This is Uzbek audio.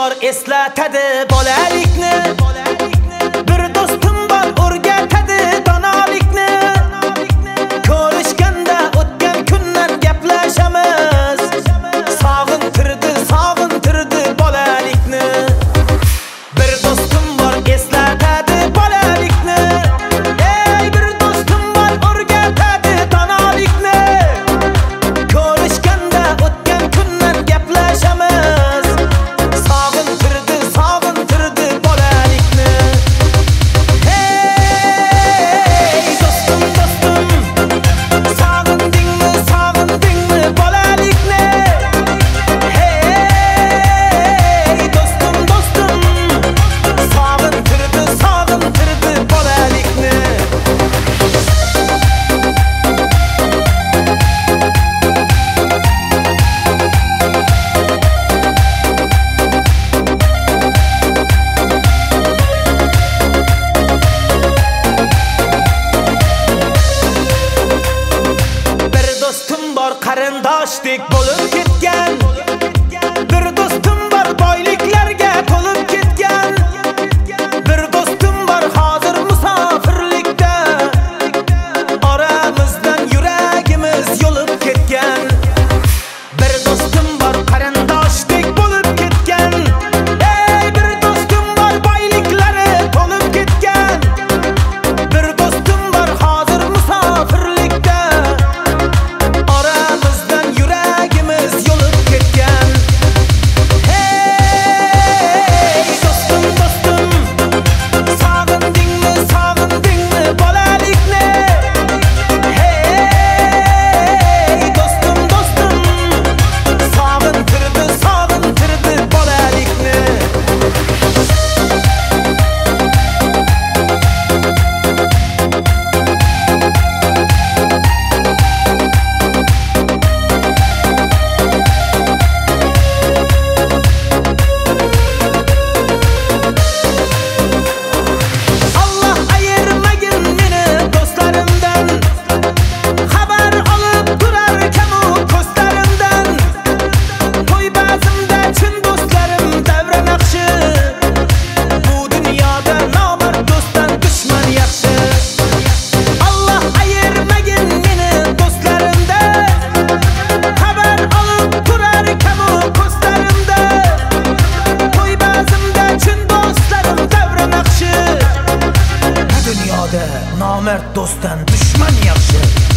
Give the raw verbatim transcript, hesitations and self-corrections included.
bor eslatadi bolalikni. Bir do'stim bor o'rgatadi donolikni. Ko'rishganda o'tgan kunlar gaplashamiz. Sog'intirdi, sog'intirdi bolalikni. Bir do'stim bor eslatadi bolalikni. Ey bir do'stim bor o'rgatadi donolikni. Ko'rishganda o'tgan kunlar gaplashamiz. Sog'intirdi, sog'intirdi bolalikni. Hey do'stim, do'stim, sog'indingmi, sog'indingmi bolalikni? Hey do'stim, do'stim, sog'intirdi, sog'intirdi bolalikni. Bir do'stim bor qarindoshdek bo'lib ketgan. Bir do'stim bor boyliklarga to'lib ketgan. Bir do'stim bor hozir musofirlikda. Oramizdan yuragimiz yo'lib ketgan. Bir do'stim bor qarindoshdek bo'lib ketgan. Ey bir do'stim bor boyliklari to'lib ketgan. Bir do'stim bor hozir musofirlikda. Oramizdan yuragimiz yo'lib ketgan. Hey do'stim, do'stim, sog'indingmi, sog'indingmi bolalikni? Hey do'stim, do'stim, sog'intirdi, sog'intirdi bolalikni. Allah ayirmagin meni do'stlarimdan. Xabar olib turar kamu ko'zlarimdan. To'y ba'zimda chin do'stlarim davra naqshi. Bu dunyoda nomard do'stdan dushman yaxshi. Allah ayirmagin meni do'stlarimdan. Xabar olib turar kamu ko'zlarimdan. To'y ba'zimda chin do'stlarim davra naqshi. Bu dunyoda nomard do'stdan dushman yaxshi.